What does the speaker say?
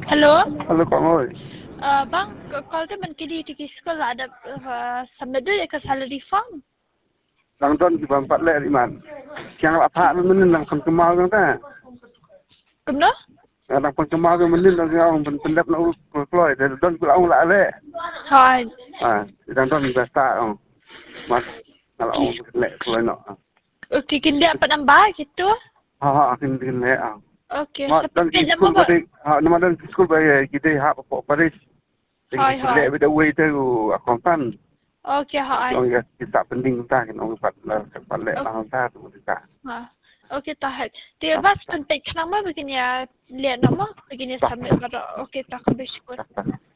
Halo? Halo Kak Moy. Bang, kalau tu man kini di sekolah ada sampai dulu ke salary form. Lang don di bampat le di man. Yang apa men lang kon kemal kan ta. Kumno? Lang kon kemal kan men lang yang pendap na keluar dan don ku la le. Hai. Dan don basta Mas kalau le keluar no. Okey, kini dapat nambah gitu. Akin din le Okey, Ma dan sampai jam school berapa? tadi nama dan school bay kita apa Paris. Hai, Le hai. beda way tu akontan. Okey, hai. Orang ya kita penting ta kan orang pat le lang ta tu kita. Okey, tahan. Dia bas penting kenapa begini ya? Lihat nama begini sampai pada okey tak bersyukur.